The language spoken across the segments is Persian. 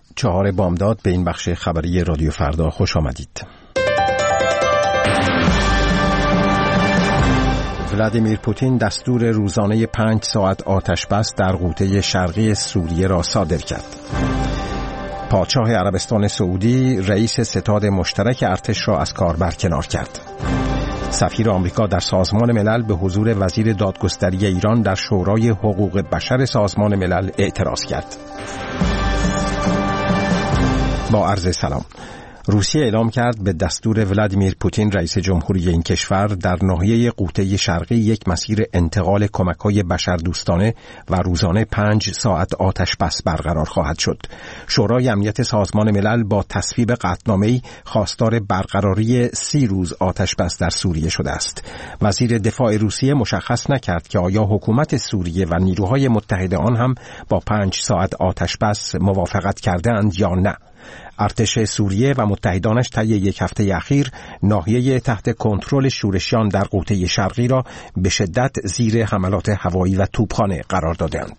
4 بامداد به این بخش خبری رادیو فردا خوش آمدید. ولادیمیر پوتین دستور روزانه 5 ساعت آتش بس در قوطه شرقی سوریه را صادر کرد. پادشاه عربستان سعودی رئیس ستاد مشترک ارتش را از کار برکنار کرد. سفیر آمریکا در سازمان ملل به حضور وزیر دادگستری ایران در شورای حقوق بشر سازمان ملل اعتراض کرد. با عرض سلام. روسیه اعلام کرد به دستور ولادیمیر پوتین رئیس جمهوری این کشور در ناحیه قوطه شرقی یک مسیر انتقال کمک‌های بشردوستانه و روزانه 5 ساعت آتش بس برقرار خواهد شد. شورای امنیت سازمان ملل با تصویب قطعنامه‌ای خواستار برقراری 30 روز آتش بس در سوریه شده است. وزیر دفاع روسیه مشخص نکرد که آیا حکومت سوریه و نیروهای متحد آن هم با 5 ساعت آتش بس موافقت کرده‌اند یا نه. ارتش سوریه و متحدانش طی یک هفته اخیر ناحیه تحت کنترل شورشیان در قوطه شرقی را به شدت زیر حملات هوایی و توپخانه قرار دادند.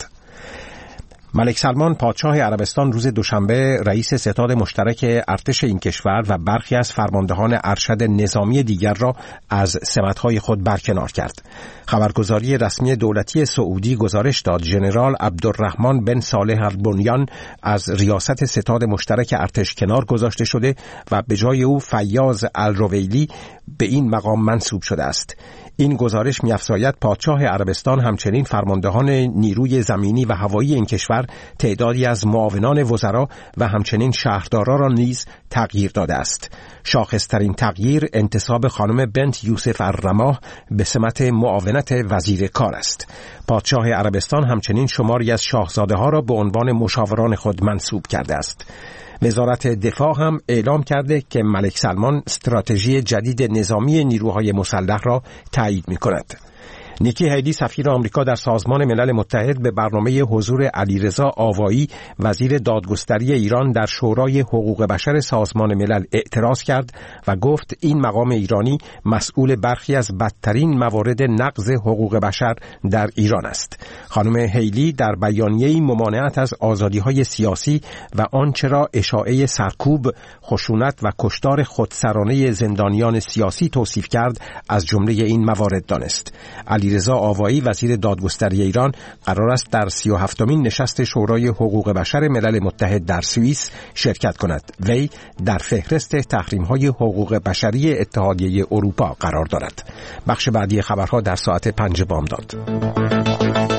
ملک سلمان پادشاه عربستان روز دوشنبه رئیس ستاد مشترک ارتش این کشور و برخی از فرماندهان ارشد نظامی دیگر را از سمت‌های خود برکنار کرد. خبرگزاری رسمی دولتی سعودی گزارش داد ژنرال عبدالرحمن بن صالح البنیان از ریاست ستاد مشترک ارتش کنار گذاشته شده و به جای او فیاض الرویلی به این مقام منصوب شده است. این گزارش می‌افزاید پادشاه عربستان همچنین فرماندهان نیروی زمینی و هوایی این کشور تعدادی از معاونان وزرا و همچنین شهردارا را نیز تغییر داده است. شاخص‌ترین تغییر انتصاب خانم بنت یوسف الرماه به سمت معاونت وزیر کار است. پادشاه عربستان همچنین شماری از شاهزاده‌ها را به عنوان مشاوران خود منصوب کرده است. وزارت دفاع هم اعلام کرده که ملک سلمان استراتژی جدید نظامی نیروهای مسلح را تایید می‌کند. نیکی هیلی سفیر آمریکا در سازمان ملل متحد به برنامه حضور علیرضا آوایی وزیر دادگستری ایران در شورای حقوق بشر سازمان ملل اعتراض کرد و گفت این مقام ایرانی مسئول برخی از بدترین موارد نقض حقوق بشر در ایران است. خانم هیلی در بیانیه‌ای ممانعت از آزادی‌های سیاسی و آنچه را اشاعه سرکوب، خشونت و کشتار خودسرانه زندانیان سیاسی توصیف کرد از جمله این موارد دانست. علیرضا آوایی وزیر دادگستری ایران قرار است در 37مین نشست شورای حقوق بشر ملل متحد در سوئیس شرکت کند. وی در فهرست تحریم‌های حقوق بشری اتحادیه اروپا قرار دارد. بخش بعدی خبرها در ساعت 5 بامداد.